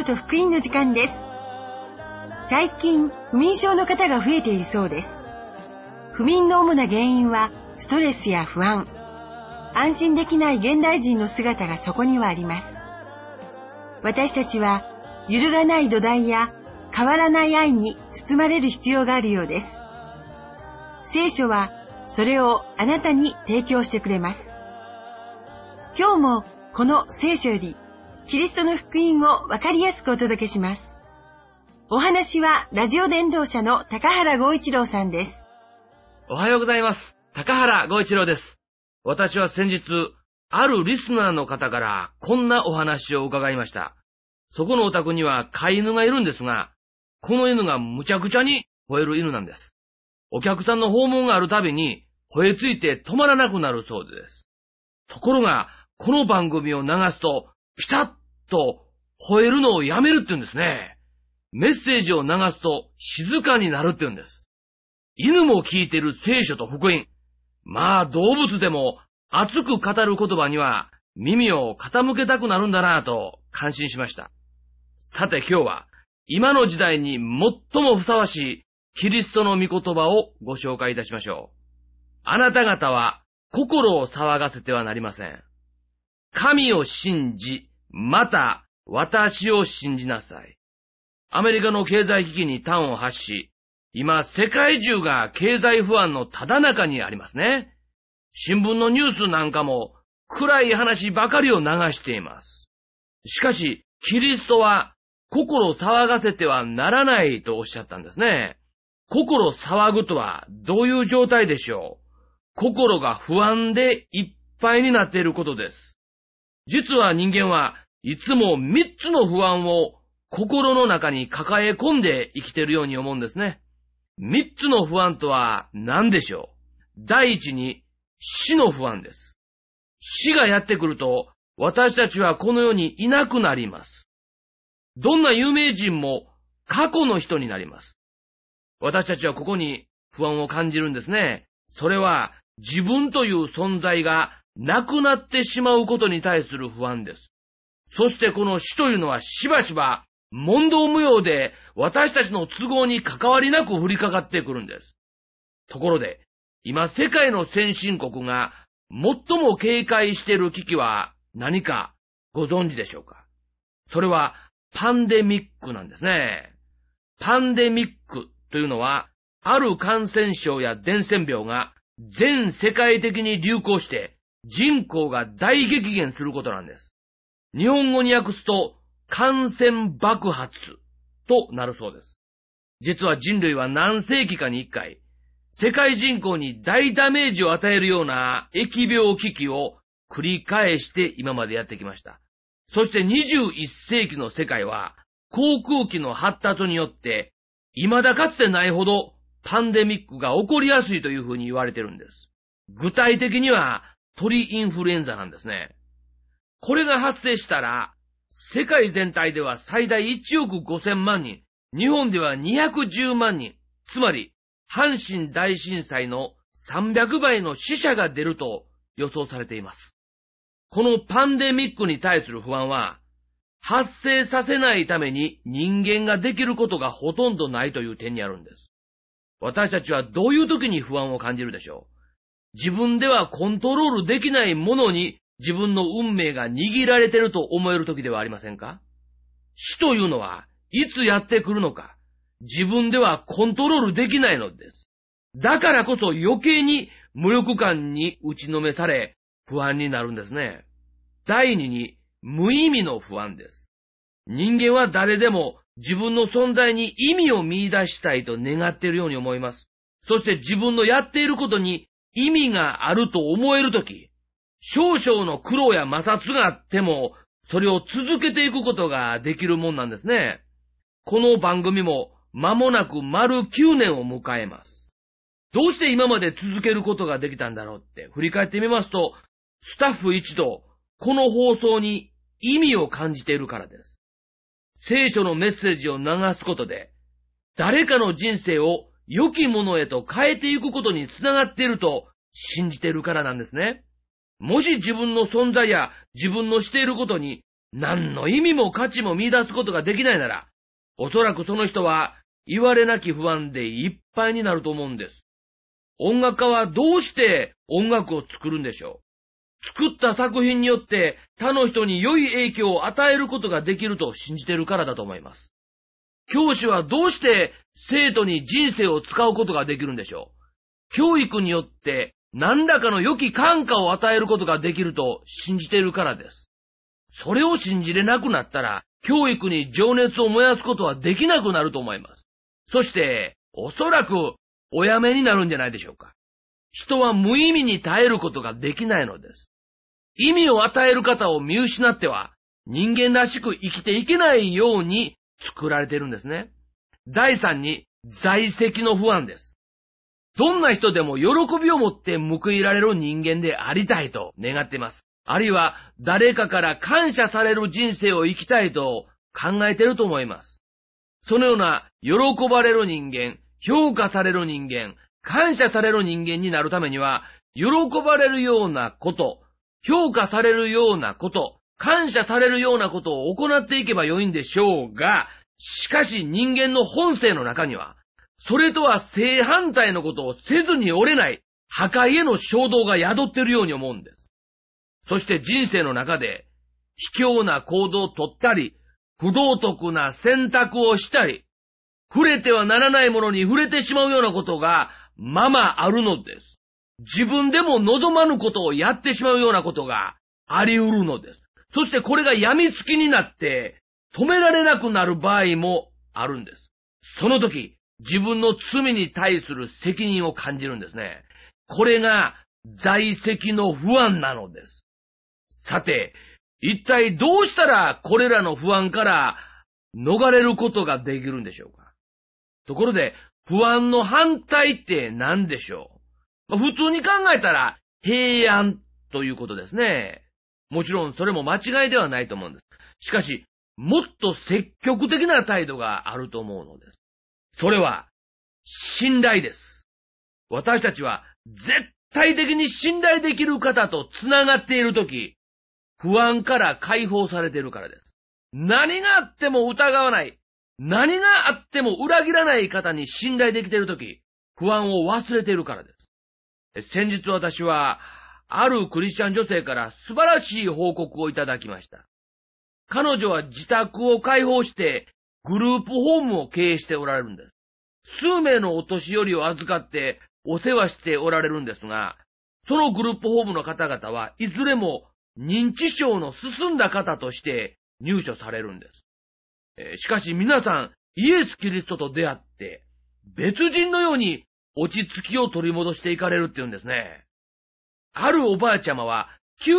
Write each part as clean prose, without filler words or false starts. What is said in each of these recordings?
と福音の時間です。最近、不眠症の方が増えているそうです。不眠の主な原因はストレスや不安。安心できない現代人の姿がそこにはあります。私たちは揺るがない土台や変わらない愛に包まれる必要があるようです。聖書はそれをあなたに提供してくれます。今日もこの聖書よりキリストの福音をわかりやすくお届けします。お話はラジオ伝道者の高原剛一郎さんです。 おはようございます。高原剛一郎です。私は先日、あるリスナーの方からこんなお話を伺いました。そこのお宅には飼い犬がいるんですが、この犬がむちゃくちゃに吠える犬なんです。お客さんの訪問があるたびに吠えついて止まらなくなるそうです。ところが、この番組を流すと、ピタッと吠えるのをやめるって言うんですね。メッセージを流すと静かになるって言うんです。犬も聞いてる聖書と福音。まあ動物でも熱く語る言葉には耳を傾けたくなるんだなぁと感心しました。さて今日は今の時代に最もふさわしいキリストの御言葉をご紹介いたしましょう。あなた方は心を騒がせてはなりません。神を信じ、また私を信じなさい。アメリカの経済危機に端を発し、今世界中が経済不安のただ中にありますね。新聞のニュースなんかも暗い話ばかりを流しています。しかし、キリストは心騒がせてはならないとおっしゃったんですね。心騒ぐとはどういう状態でしょう？心が不安でいっぱいになっていることです。実は人間はいつも3つの不安を心の中に抱え込んで生きているように思うんですね。3つの不安とは何でしょう？第一に死の不安です。死がやってくると私たちはこの世にいなくなります。どんな有名人も過去の人になります。私たちはここに不安を感じるんですね。それは自分という存在がなくなってしまうことに対する不安です。そしてこの死というのはしばしば問答無用で私たちの都合に関わりなく降りかかってくるんです。ところで、今世界の先進国が最も警戒している危機は何かご存知でしょうか？それはパンデミックなんですね。パンデミックというのは、ある感染症や伝染病が全世界的に流行して人口が大激減することなんです。日本語に訳すと感染爆発となるそうです。実は人類は何世紀かに一回、世界人口に大ダメージを与えるような疫病危機を繰り返して今までやってきました。そして21世紀の世界は航空機の発達によって未だかつてないほどパンデミックが起こりやすいというふうに言われてるんです。具体的には鳥インフルエンザなんですね。これが発生したら世界全体では最大1億5000万人、日本では210万人、つまり阪神大震災の300倍の死者が出ると予想されています。このパンデミックに対する不安は、発生させないために人間ができることがほとんどないという点にあるんです。私たちはどういう時に不安を感じるでしょう？自分ではコントロールできないものに自分の運命が握られていると思える時ではありませんか？死というのはいつやってくるのか、自分ではコントロールできないのです。だからこそ余計に無力感に打ちのめされ不安になるんですね。第二に無意味の不安です。人間は誰でも自分の存在に意味を見出したいと願っているように思います。そして自分のやっていることに意味があると思えるとき、少々の苦労や摩擦があっても、それを続けていくことができるもんなんですね。この番組も間もなく丸9年を迎えます。どうして今まで続けることができたんだろうって振り返ってみますと、スタッフ一同、この放送に意味を感じているからです。聖書のメッセージを流すことで、誰かの人生を良きものへと変えていくことにつながっていると信じているからなんですね。もし自分の存在や自分のしていることに何の意味も価値も見出すことができないなら、おそらくその人は言われなき不安でいっぱいになると思うんです。音楽家はどうして音楽を作るんでしょう。作った作品によって他の人に良い影響を与えることができると信じているからだと思います。教師はどうして生徒に人生を使うことができるんでしょう。教育によって何らかの良き感化を与えることができると信じているからです。それを信じれなくなったら、教育に情熱を燃やすことはできなくなると思います。そして、おそらくおやめになるんじゃないでしょうか。人は無意味に耐えることができないのです。意味を与える方を見失っては、人間らしく生きていけないように作られているんですね。第三に、在籍の不安です。どんな人でも喜びを持って報いられる人間でありたいと願っています。あるいは誰かから感謝される人生を生きたいと考えていると思います。そのような喜ばれる人間、評価される人間、感謝される人間になるためには、喜ばれるようなこと、評価されるようなこと、感謝されるようなことを行っていけばよいんでしょうが、しかし人間の本性の中には、それとは正反対のことをせずに折れない破壊への衝動が宿っているように思うんです。そして人生の中で卑怯な行動をとったり、不道徳な選択をしたり、触れてはならないものに触れてしまうようなことがままあるのです。自分でも望まぬことをやってしまうようなことがあり得るのです。そしてこれが病みつきになって止められなくなる場合もあるんです。その時、自分の罪に対する責任を感じるんですね。これが在籍の不安なのです。さて、一体どうしたらこれらの不安から逃れることができるんでしょうか。ところで、不安の反対って何でしょう。普通に考えたら平安ということですね。もちろんそれも間違いではないと思うんです。しかし、もっと積極的な態度があると思うのです。それは信頼です。私たちは絶対的に信頼できる方とつながっているとき、不安から解放されているからです。何があっても疑わない、何があっても裏切らない方に信頼できているとき、不安を忘れているからです。先日私は、あるクリスチャン女性から素晴らしい報告をいただきました。彼女は自宅を開放してグループホームを経営しておられるんです。数名のお年寄りを預かってお世話しておられるんですが、そのグループホームの方々はいずれも認知症の進んだ方として入所されるんです。しかし皆さんイエス・キリストと出会って別人のように落ち着きを取り戻していかれるっていうんですね。あるおばあちゃまは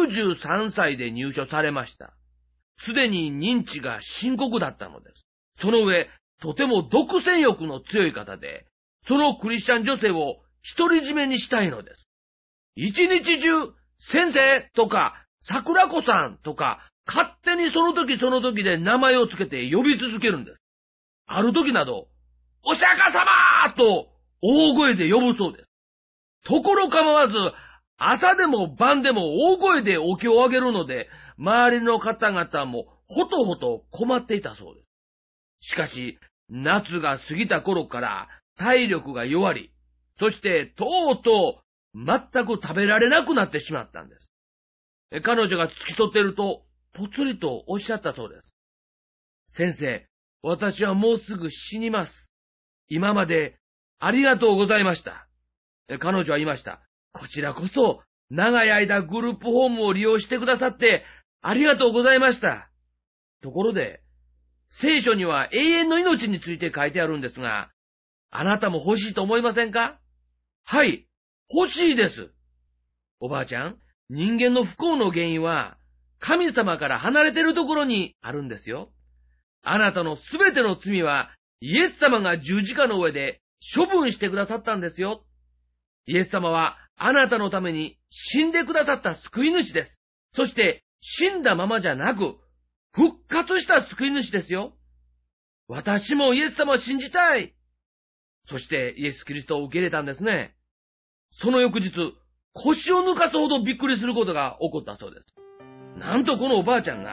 93歳で入所されました。すでに認知が深刻だったのです。その上、とても独占欲の強い方で、そのクリスチャン女性を独り占めにしたいのです。一日中、先生とか、桜子さんとか、勝手にその時その時で名前をつけて呼び続けるんです。ある時など、お釈迦様と大声で呼ぶそうです。ところ構わず、朝でも晩でも大声でお経をあげるので、周りの方々もほとほと困っていたそうです。しかし、夏が過ぎた頃から体力が弱り、そしてとうとう全く食べられなくなってしまったんです。彼女が付き添っていると、ぽつりとおっしゃったそうです。先生、私はもうすぐ死にます。今までありがとうございました。彼女は言いました。こちらこそ長い間グループホームを利用してくださってありがとうございました。ところで、聖書には永遠の命について書いてあるんですが、あなたも欲しいと思いませんか？はい、欲しいです。おばあちゃん、人間の不幸の原因は神様から離れているところにあるんですよ。あなたのすべての罪はイエス様が十字架の上で処分してくださったんですよ。イエス様はあなたのために死んでくださった救い主です。そして死んだままじゃなく復活した救い主ですよ。私もイエス様を信じたい。そしてイエス・キリストを受け入れたんですね。その翌日、腰を抜かすほどびっくりすることが起こったそうです。なんとこのおばあちゃんが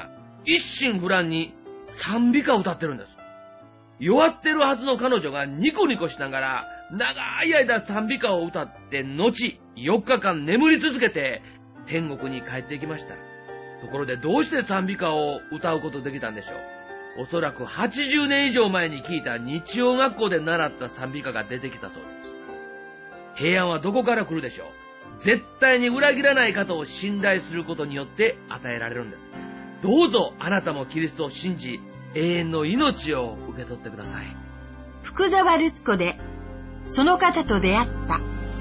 一心不乱に賛美歌を歌ってるんです。弱ってるはずの彼女がニコニコしながら長い間賛美歌を歌って後4日間眠り続けて天国に帰っていきました。ところでどうして賛美歌を歌うことできたんでしょう。おそらく80年以上前に聞いた日曜学校で習った賛美歌が出てきたそうです。平安はどこから来るでしょう。絶対に裏切らない方を信頼することによって与えられるんです。どうぞあなたもキリストを信じ、永遠の命を受け取ってください。 福沢ルツ子で、その方と出会った。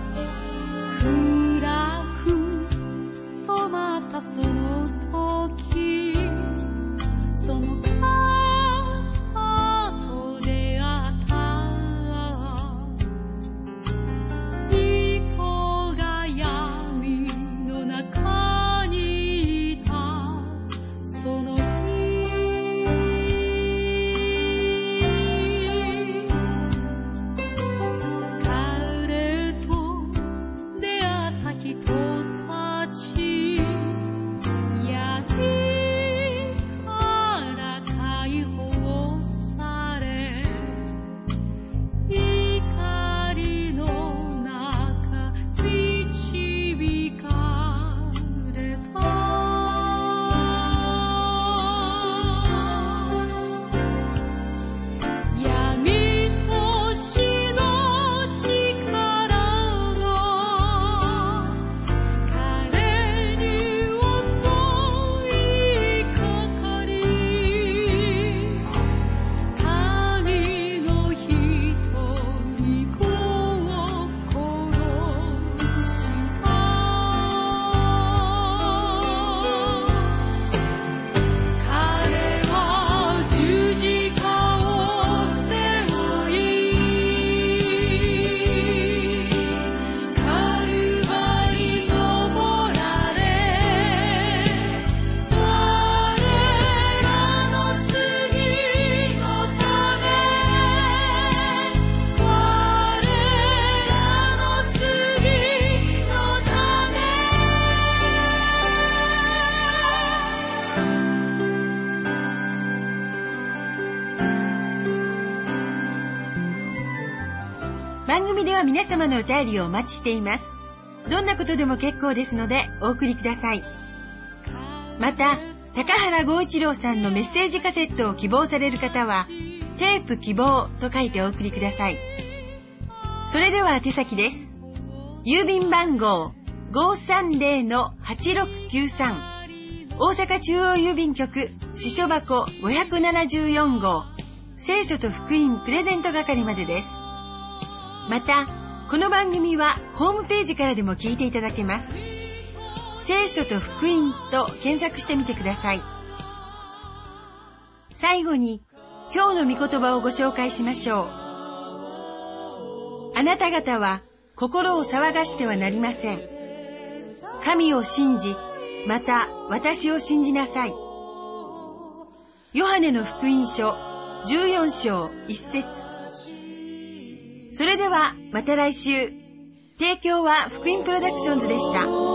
暗く染まったその時、その方と出会った。人が闇の中にいたその番組では皆様のお便りをお待ちしています。どんなことでも結構ですのでお送りください。また、高原剛一郎さんのメッセージカセットを希望される方は、テープ希望と書いてお送りください。それでは宛先です。郵便番号 530-8693 大阪中央郵便局支所箱574号聖書と福音プレゼント係までです。また、この番組はホームページからでも聞いていただけます。聖書と福音と検索してみてください。最後に、今日の御言葉をご紹介しましょう。あなた方は心を騒がしてはなりません。神を信じ、また私を信じなさい。ヨハネの福音書14章1節。それではまた来週。提供は福音プロダクションズでした。